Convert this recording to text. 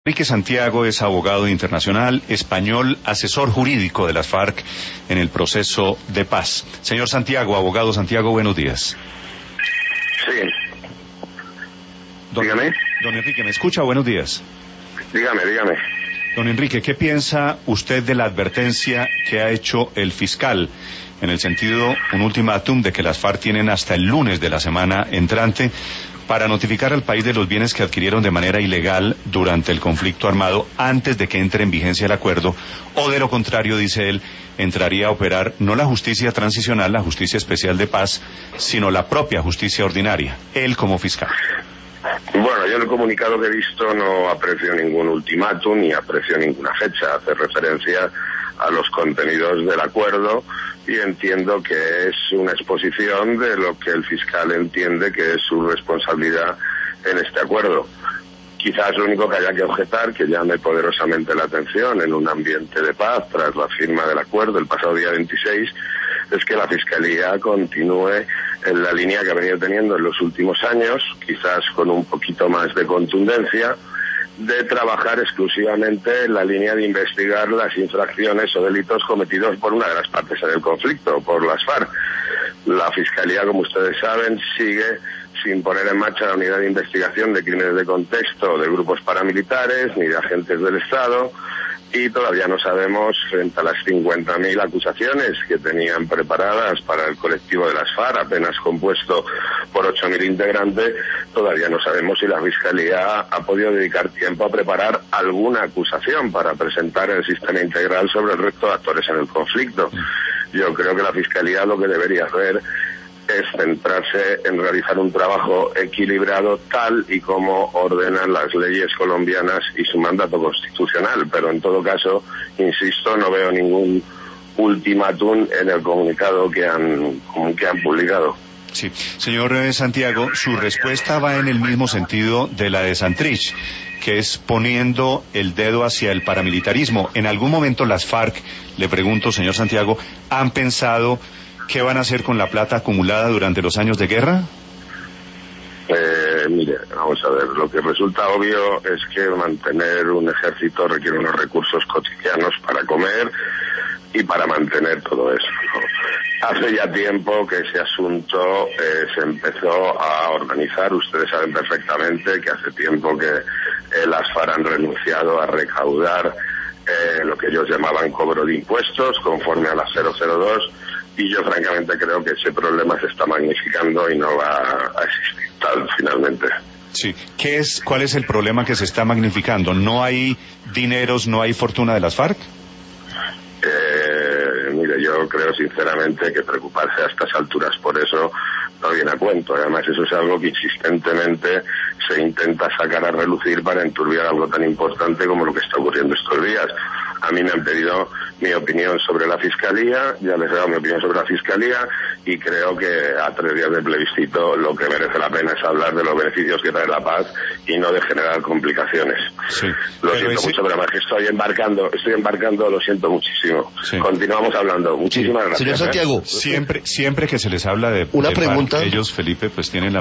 Enrique Santiago es abogado internacional, español, asesor jurídico de las FARC en el proceso de paz. Señor Santiago, abogado Santiago, buenos días. Sí. Dígame. Don Enrique, ¿me escucha? Buenos días. Dígame. Don Enrique, ¿qué piensa usted de la advertencia que ha hecho el fiscal? En el sentido, un ultimátum de que las FARC tienen hasta el lunes de la semana entrante para notificar al país de los bienes que adquirieron de manera ilegal durante el conflicto armado antes de que entre en vigencia el acuerdo, o de lo contrario, dice él, entraría a operar no la justicia transicional, la justicia especial de paz, sino la propia justicia ordinaria, él como fiscal. Bueno, yo en el comunicado que he visto no aprecio ningún ultimátum ni aprecio ninguna fecha. Hace referencia a los contenidos del acuerdo y entiendo que es una exposición de lo que el fiscal entiende que es su responsabilidad en este acuerdo. Quizás lo único que haya que objetar, que llame poderosamente la atención en un ambiente de paz tras la firma del acuerdo el pasado día 26, es que la Fiscalía continúe en la línea que ha venido teniendo en los últimos años, quizás con un poquito más de contundencia, de trabajar exclusivamente en la línea de investigar las infracciones o delitos cometidos por una de las partes en el conflicto, por las FARC. La Fiscalía, como ustedes saben, sigue sin poner en marcha la unidad de investigación de crímenes de contexto de grupos paramilitares ni de agentes del Estado, y todavía no sabemos, frente a las 50.000 acusaciones que tenían preparadas para el colectivo de las FARC, apenas compuesto por 8.000 integrantes, todavía no sabemos si la Fiscalía ha podido dedicar tiempo a preparar alguna acusación para presentar en el sistema integral sobre el resto de actores en el conflicto. Yo creo que la Fiscalía lo que debería hacer es centrarse en realizar un trabajo equilibrado tal y como ordenan las leyes colombianas y su mandato constitucional, pero en todo caso, insisto, no veo ningún ultimátum en el comunicado que han publicado. Sí, señor Santiago, su respuesta va en el mismo sentido de la de Santrich, que es poniendo el dedo hacia el paramilitarismo. ¿En algún momento las FARC, le pregunto, señor Santiago, han pensado qué van a hacer con la plata acumulada durante los años de guerra? Mire, vamos a ver, lo que resulta obvio es que mantener un ejército requiere unos recursos cotidianos para comer y para mantener todo eso, ¿no? Hace ya tiempo que ese asunto se empezó a organizar. Ustedes saben perfectamente que hace tiempo que las FARC han renunciado a recaudar lo que ellos llamaban cobro de impuestos conforme a la 002, y yo francamente creo que ese problema se está magnificando y no va a existir tal finalmente. Sí, ¿cuál es el problema que se está magnificando? ¿No hay dineros, no hay fortuna de las FARC? Mire, yo creo sinceramente que preocuparse a estas alturas por eso no viene a cuento. Además, eso es algo que insistentemente se intenta sacar a relucir para enturbiar algo tan importante como lo que está ocurriendo estos días. A mí me han pedido mi opinión sobre la Fiscalía, ya les he dado mi opinión sobre la Fiscalía, y creo que a 3 días del plebiscito lo que merece la pena es hablar de los beneficios que trae la paz y no de generar complicaciones. Sí, lo siento mucho, pero además que estoy embarcando, lo siento muchísimo. Sí. Continuamos hablando. Muchísimas gracias. Señor Santiago, siempre que se les habla de una pregunta. Ellos, Felipe, pues tienen la